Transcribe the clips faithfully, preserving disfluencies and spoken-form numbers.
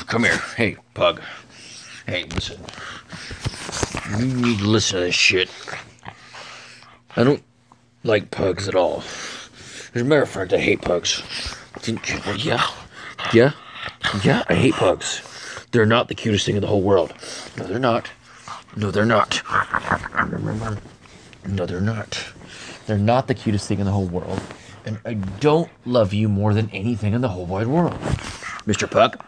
Come here. Hey, pug. Hey, listen. You need to listen to this shit. I don't like pugs at all. As a matter of fact, I hate pugs. Didn't you? Well, yeah. Yeah? Yeah, I hate pugs. They're not the cutest thing in the whole world. No, they're not. No, they're not. No, they're not. They're not the cutest thing in the whole world. And I don't love you more than anything in the whole wide world. Mister Pug?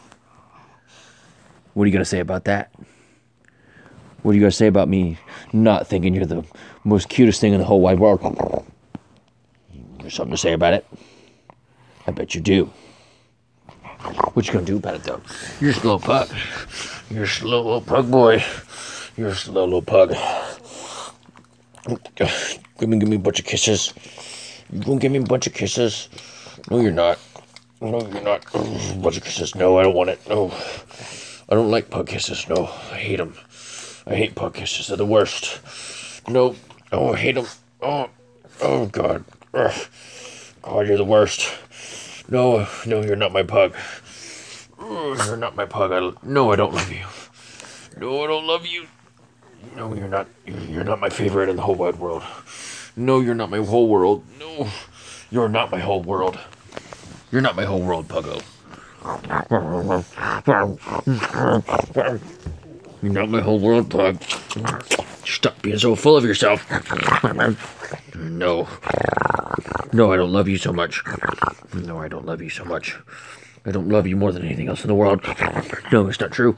What are you going to say about that? What are you going to say about me not thinking you're the most cutest thing in the whole wide world? There's something to say about it? I bet you do. What you gonna do about it, though? You're a slow pug. You're a slow little pug boy. You're a slow little pug. Give me, give me a bunch of kisses. You gonna give me a bunch of kisses? No, you're not. No, you're not. Oh, a bunch of kisses. No, I don't want it. No. I don't like pug kisses. No, I hate them. I hate pug kisses. They're the worst. No. Oh, I hate them. Oh, oh, God. Ugh. God, you're the worst. No, no, you're not my pug. Ugh, you're not my pug. I, no, I don't love you. No, I don't love you. No, you're not. You're not my favorite in the whole wide world. No, you're not my whole world. No, you're not my whole world. You're not my whole world, Puggo. You're not my whole world, Pug. Stop being so full of yourself. No. No, I don't love you so much. No, I don't love you so much. I don't love you more than anything else in the world. No, it's not true.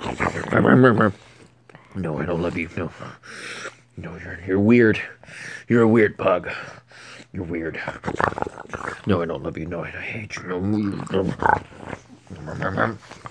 No, I don't love you. No. No, you're you're weird. You're a weird pug. You're weird. No, I don't love you. No, I hate you. No.